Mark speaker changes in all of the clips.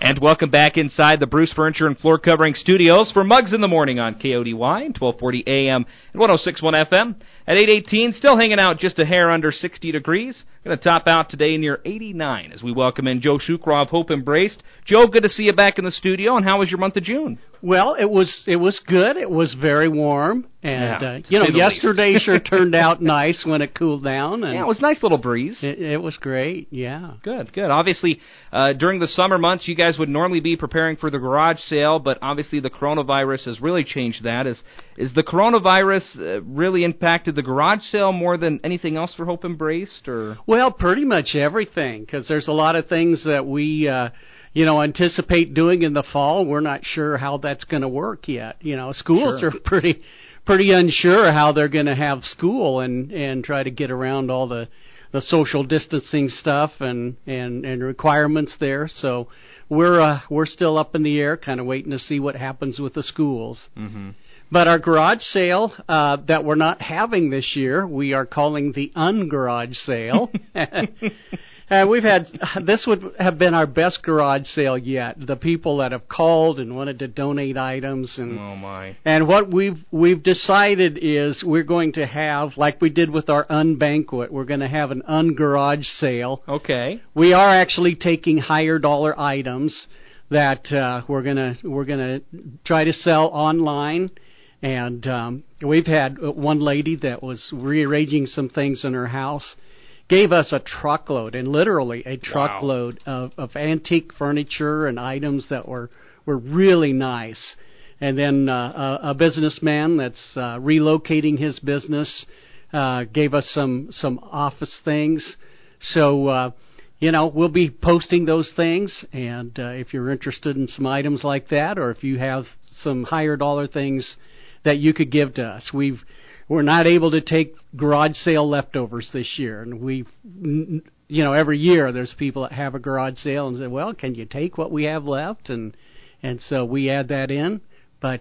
Speaker 1: And welcome back inside the Bruce Furniture and Floor Covering Studios for Mugs in the Morning on KODY, 1240 AM and 106.1 FM. At 8:18, still hanging out just a hair under 60 degrees. Going to top out today near 89 as we welcome in Joe Shukra of Hope Embraced. Joe, good to see you back in the studio, and how was your month of June?
Speaker 2: Well, it was good. It was very warm, and yesterday sure turned out nice when it cooled down. And
Speaker 1: it was a nice little breeze.
Speaker 2: It was great, yeah.
Speaker 1: Good. Obviously, during the summer months, you guys would normally be preparing for the garage sale, but obviously the coronavirus has really changed that. Is the coronavirus really impacted the garage sale more than anything else for Hope Embraced? Or?
Speaker 2: Well, pretty much everything, because there's a lot of things that we anticipate doing in the fall. We're not sure how that's going to work yet. Schools are pretty unsure how they're going to have school and try to get around all the social distancing stuff and requirements there. So we're still up in the air, kind of waiting to see what happens with the schools. Mm-hmm. But our garage sale that we're not having this year, we are calling the ungarage sale. This would have been our best garage sale yet. The people that have called and wanted to donate items, and
Speaker 1: oh my!
Speaker 2: And what we've decided is we're going to have, like we did with our unbanquet, we're going to have an ungarage sale.
Speaker 1: Okay.
Speaker 2: We are actually taking higher dollar items that we're gonna try to sell online. And we've had one lady that was rearranging some things in her house, gave us a truckload, and literally a truckload of antique furniture and items that were really nice. And then a businessman that's relocating his business gave us some office things. So, we'll be posting those things. And if you're interested in some items like that, or if you have some higher dollar things that you could give to us. We're not able to take garage sale leftovers this year, and every year there's people that have a garage sale and say, well, can you take what we have left? And so we add that in, but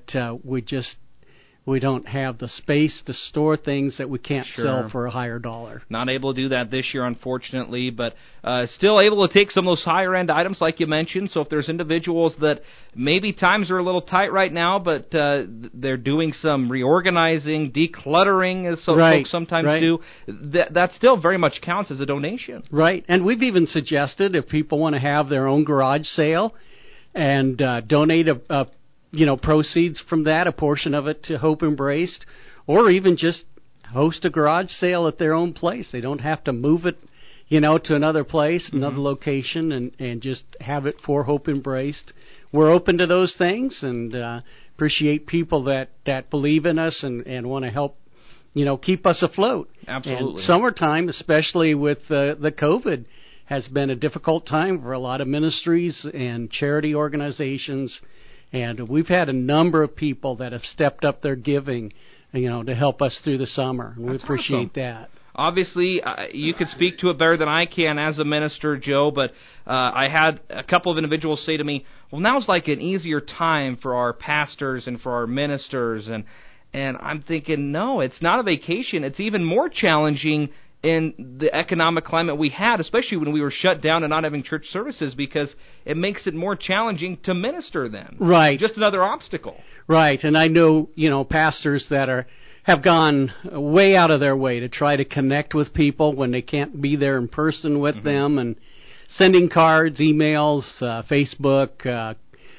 Speaker 2: we don't have the space to store things that we can't sell for a higher dollar.
Speaker 1: Not able to do that this year, unfortunately, but still able to take some of those higher-end items like you mentioned. So if there's individuals that maybe times are a little tight right now, but they're doing some reorganizing, decluttering, as folks sometimes do, that still very much counts as a donation.
Speaker 2: Right, and we've even suggested if people want to have their own garage sale and donate proceeds from that, a portion of it to Hope Embraced, or even just host a garage sale at their own place. They don't have to move it, to another place, another location, and just have it for Hope Embraced. We're open to those things and appreciate people that believe in us and want to help, keep us afloat.
Speaker 1: Absolutely.
Speaker 2: And summertime, especially with the COVID, has been a difficult time for a lot of ministries and charity organizations. And we've had a number of people that have stepped up their giving, to help us through the summer. We appreciate that.
Speaker 1: Obviously, you could speak to it better than I can as a minister, Joe, but I had a couple of individuals say to me, well, now's like an easier time for our pastors and for our ministers. And I'm thinking, no, it's not a vacation. It's even more challenging in the economic climate we had, especially when we were shut down and not having church services, because it makes it more challenging to minister then.
Speaker 2: Right.
Speaker 1: Just another obstacle.
Speaker 2: Right, and I know, pastors that have gone way out of their way to try to connect with people when they can't be there in person with them, and sending cards, emails, Facebook,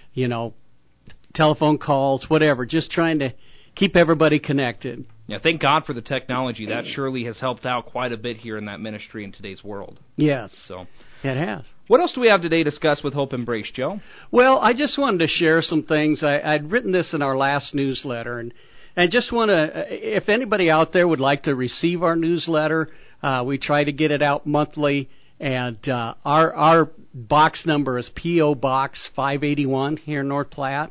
Speaker 2: telephone calls, whatever, just trying to keep everybody connected.
Speaker 1: Yeah, thank God for the technology. That surely has helped out quite a bit here in that ministry in today's world.
Speaker 2: Yes,
Speaker 1: so
Speaker 2: it has.
Speaker 1: What else do we have today to discuss with Hope Embraced, Joe?
Speaker 2: Well, I just wanted to share some things. I'd written this in our last newsletter, and just want to, if anybody out there would like to receive our newsletter, we try to get it out monthly, and our box number is P.O. Box 581 here in North Platte,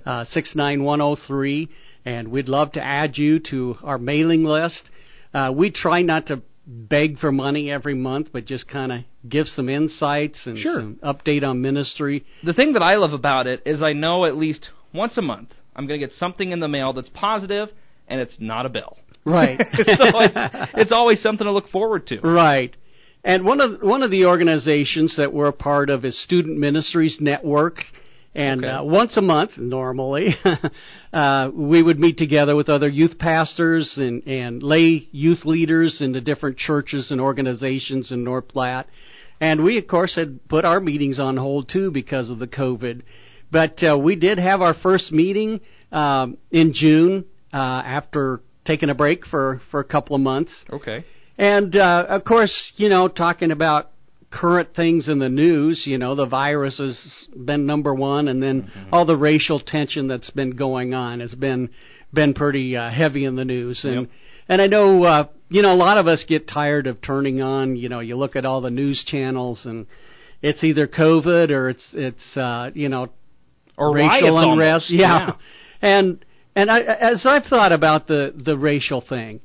Speaker 2: 69103. And we'd love to add you to our mailing list. We try not to beg for money every month, but just kind of give some insights and some update on ministry.
Speaker 1: The thing that I love about it is I know at least once a month I'm going to get something in the mail that's positive, and it's not a bill.
Speaker 2: Right.
Speaker 1: So it's always something to look forward to.
Speaker 2: Right. And one of the organizations that we're a part of is Student Ministries Network. And once a month, normally, we would meet together with other youth pastors and lay youth leaders in the different churches and organizations in North Platte. And we, of course, had put our meetings on hold, too, because of the COVID. But we did have our first meeting in June after taking a break for a couple of months.
Speaker 1: Okay.
Speaker 2: And, of course, talking about current things in the news, the virus has been number one, and then all the racial tension that's been going on has been pretty heavy in the news. And and I know, a lot of us get tired of turning on, you look at all the news channels, and it's either COVID or it's
Speaker 1: or
Speaker 2: racial unrest.
Speaker 1: Almost. Yeah.
Speaker 2: And as I've thought about the racial thing,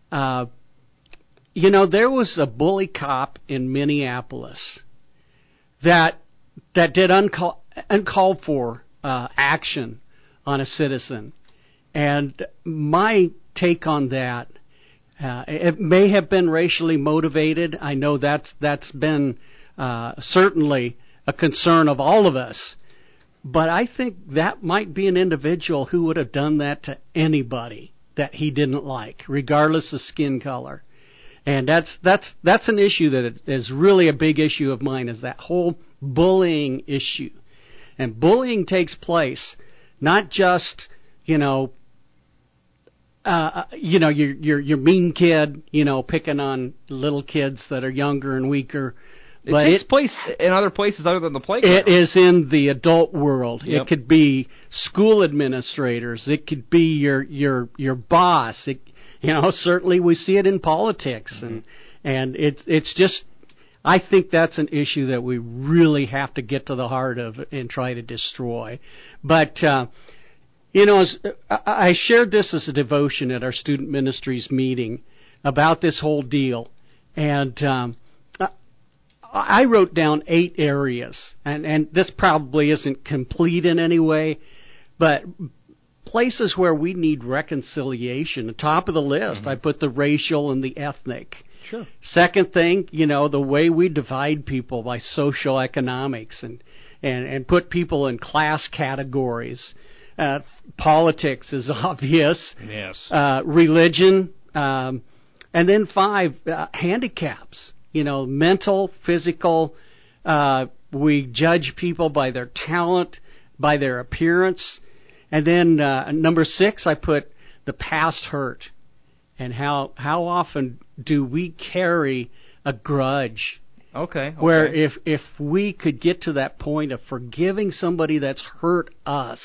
Speaker 2: there was a bully cop in Minneapolis that did uncalled for action on a citizen. And my take on that, it may have been racially motivated. I know that's been certainly a concern of all of us. But I think that might be an individual who would have done that to anybody that he didn't like, regardless of skin color. And that's an issue that is really a big issue of mine, is that whole bullying issue. And bullying takes place not just, your mean kid, picking on little kids that are younger and weaker.
Speaker 1: But it takes place in other places other than the playground.
Speaker 2: It is in the adult world.
Speaker 1: Yep.
Speaker 2: It could be school administrators. It could be your boss. Certainly we see it in politics, and it's just, I think that's an issue that we really have to get to the heart of and try to destroy. But I shared this as a devotion at our student ministries meeting about this whole deal, and I wrote down 8 areas, and this probably isn't complete in any way, but places where we need reconciliation. The top of the list, I put the racial and the ethnic.
Speaker 1: Sure.
Speaker 2: Second thing, the way we divide people by social economics and put people in class categories. Politics is obvious.
Speaker 1: Yes.
Speaker 2: Religion. And then 5, handicaps. Mental, physical. We judge people by their talent, by their appearance. And then number 6, I put the past hurt, and how often do we carry a grudge?
Speaker 1: Okay.
Speaker 2: Where if we could get to that point of forgiving somebody that's hurt us,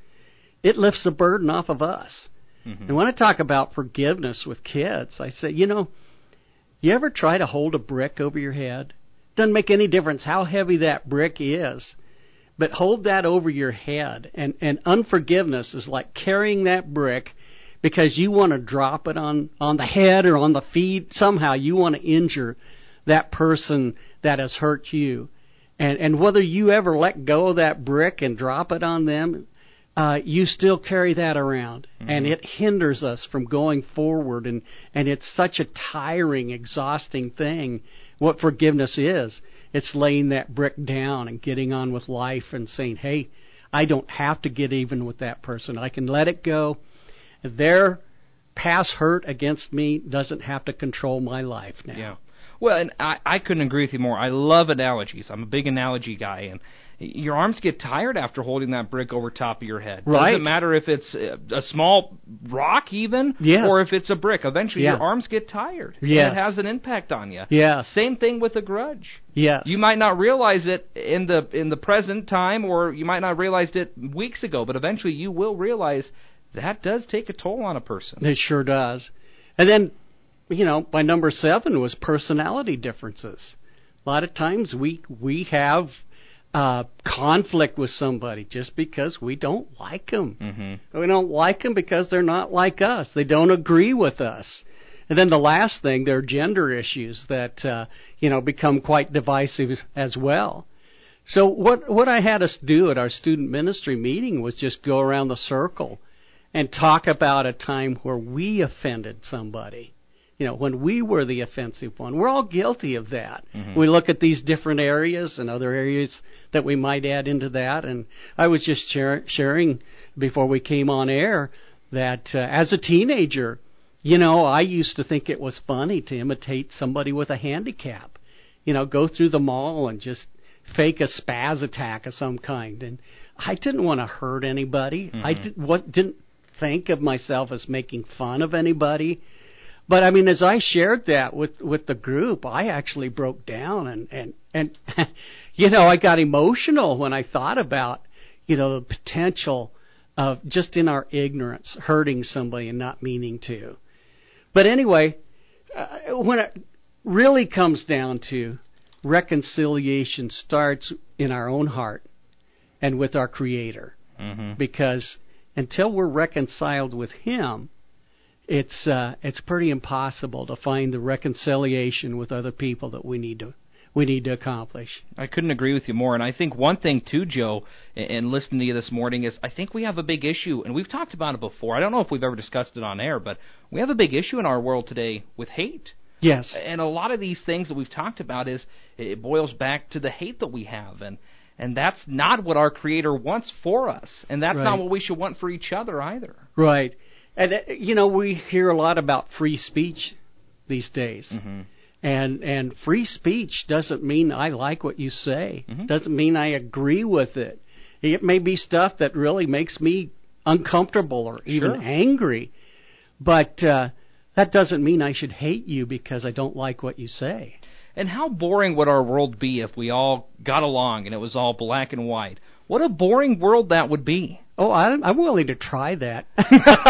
Speaker 2: it lifts the burden off of us. And when I talk about forgiveness with kids, I say, you ever try to hold a brick over your head? Doesn't make any difference how heavy that brick is. But hold that over your head. And unforgiveness is like carrying that brick because you want to drop it on the head or on the feet. Somehow you want to injure that person that has hurt you. And whether you ever let go of that brick and drop it on them, you still carry that around. And it hinders us from going forward. And it's such a tiring, exhausting thing, what forgiveness is. It's laying that brick down and getting on with life and saying, hey, I don't have to get even with that person. I can let it go. Their past hurt against me doesn't have to control my life now.
Speaker 1: Yeah. Well, and I couldn't agree with you more. I love analogies. I'm a big analogy guy, and your arms get tired after holding that brick over top of your head.
Speaker 2: Right.
Speaker 1: Doesn't matter if it's a small rock even,
Speaker 2: yes,
Speaker 1: or if it's a brick. Eventually your arms get tired.
Speaker 2: Yes.
Speaker 1: And it has an impact on you.
Speaker 2: Yes.
Speaker 1: Same thing with a grudge.
Speaker 2: Yes.
Speaker 1: You might not realize it in the present time, or you might not have realized it weeks ago, but eventually you will realize that does take a toll on a person.
Speaker 2: It sure does. And then, by number 7 was personality differences. A lot of times we have conflict with somebody just because we don't like them. We don't like them because they're not like us. They don't agree with us. And then the last thing, there are gender issues that become quite divisive as well. So what I had us do at our student ministry meeting was just go around the circle and talk about a time where we offended somebody. when we were the offensive one. We're all guilty of that. We look at these different areas and other areas that we might add into that. And I was just sharing before we came on air that as a teenager, I used to think it was funny to imitate somebody with a handicap. Go through the mall and just fake a spaz attack of some kind. And I didn't want to hurt anybody. I didn't think of myself as making fun of anybody. But I mean, as I shared that with the group, I actually broke down and I got emotional when I thought about, the potential of just in our ignorance hurting somebody and not meaning to. But anyway, when it really comes down to reconciliation starts in our own heart and with our Creator. Because until we're reconciled with Him, it's pretty impossible to find the reconciliation with other people that we need to accomplish.
Speaker 1: I couldn't agree with you more. And I think one thing too, Joe, in listening to you this morning is I think we have a big issue, and we've talked about it before. I don't know if we've ever discussed it on air, but we have a big issue in our world today with hate.
Speaker 2: Yes.
Speaker 1: And a lot of these things that we've talked about it boils back to the hate that we have, and that's not what our Creator wants for us, and that's not what we should want for each other either.
Speaker 2: Right. And, we hear a lot about free speech these days. And free speech doesn't mean I like what you say. Doesn't mean I agree with it. It may be stuff that really makes me uncomfortable or even angry. But that doesn't mean I should hate you because I don't like what you say.
Speaker 1: And how boring would our world be if we all got along and it was all black and white? What a boring world that would be.
Speaker 2: Oh, I'm willing to try that.
Speaker 1: But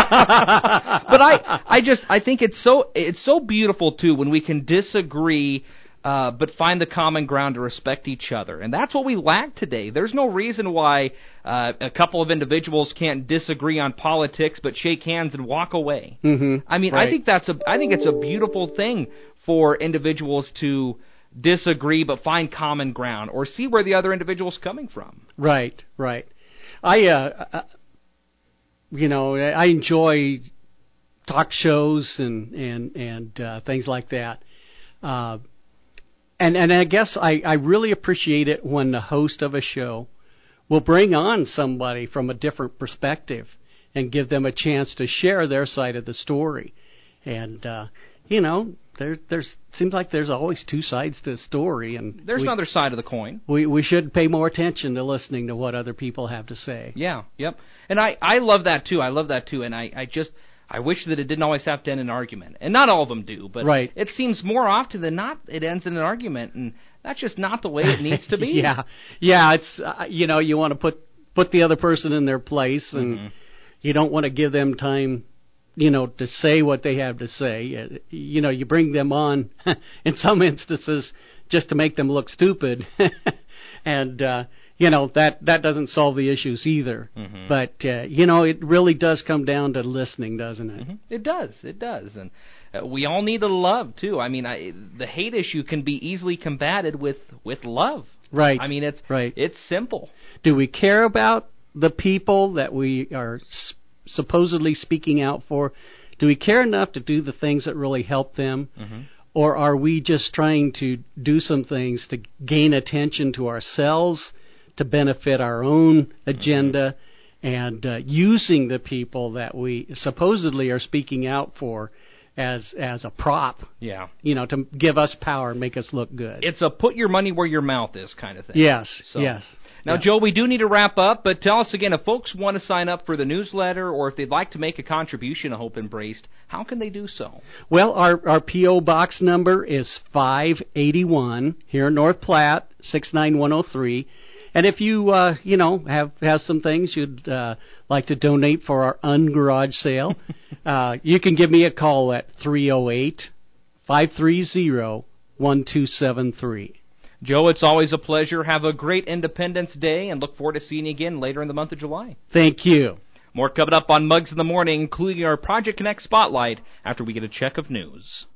Speaker 1: I think it's so beautiful too when we can disagree, but find the common ground to respect each other, and that's what we lack today. There's no reason why a couple of individuals can't disagree on politics, but shake hands and walk away. I mean, I think it's a beautiful thing for individuals to disagree but find common ground or see where the other individual's coming from.
Speaker 2: Right. I enjoy talk shows and things like that. And I guess I really appreciate it when the host of a show will bring on somebody from a different perspective and give them a chance to share their side of the story. And, there seems like there's always two sides to the story, and
Speaker 1: there's another side of the coin.
Speaker 2: We should pay more attention to listening to what other people have to say.
Speaker 1: Yeah, yep. And I love that too. And I wish that it didn't always have to end in an argument. And not all of them do, but it seems more often than not it ends in an argument, and that's just not the way it needs to be.
Speaker 2: Yeah. It's you want to put the other person in their place, and you don't want to give them time to say what they have to say. You bring them on in some instances just to make them look stupid. And, that doesn't solve the issues either. But, it really does come down to listening, doesn't it?
Speaker 1: It does. And we all need the love, too. I mean, the hate issue can be easily combated with love.
Speaker 2: Right.
Speaker 1: I mean, it's simple.
Speaker 2: Do we care about the people that we are supposedly speaking out for? Do we care enough to do the things that really help them? Or are we just trying to do some things to gain attention to ourselves, to benefit our own agenda, and using the people that we supposedly are speaking out for as a prop?
Speaker 1: Yeah.
Speaker 2: To give us power and make us look good.
Speaker 1: It's a put your money where your mouth is kind of thing.
Speaker 2: Yes, yes.
Speaker 1: Now, Joe, we do need to wrap up, but tell us again, if folks want to sign up for the newsletter or if they'd like to make a contribution to Hope Embraced, how can they do so?
Speaker 2: Well, our P.O. Box number is 581 here in North Platte, 69103. And if you, have some things you'd like to donate for our ungarage sale, you can give me a call at 308-530-1273.
Speaker 1: Joe, it's always a pleasure. Have a great Independence Day, and look forward to seeing you again later in the month of July.
Speaker 2: Thank you.
Speaker 1: More coming up on Mugs in the Morning, including our Project Connect Spotlight after we get a check of news.